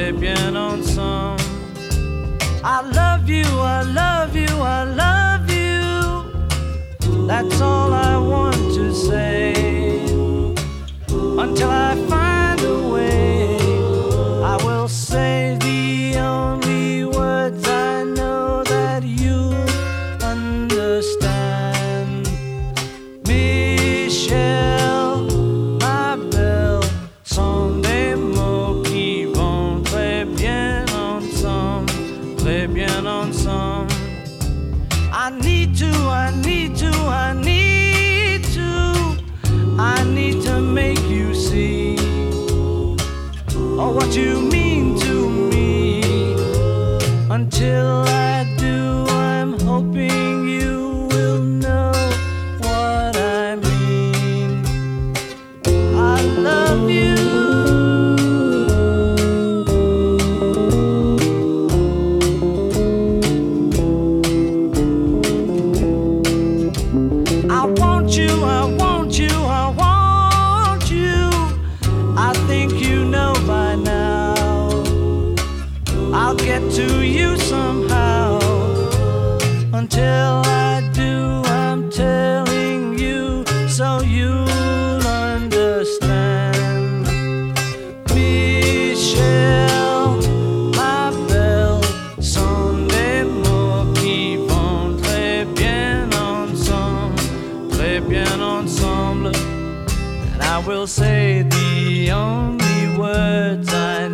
très bien ensemble. I love you, I love you, I love you. That's all I want to say. Until I find a way, I will say the only words I know that you understand. Michel, ma belle, sont des mots qui vont très bien ensemble, très bien ensemble. I need to, I need to, I need to, I need to make you see oh, what you mean to me. Until I do, I'm hoping you will know what I mean. I love you. I want you, I want you, I want you. I think you know by now. I'll get to you somehow. Until I do, I'm telling you so you'll understand. Michel, ma belle, sont des mots qui vont très bien ensemble, très bien ensemble. And I will say the only words I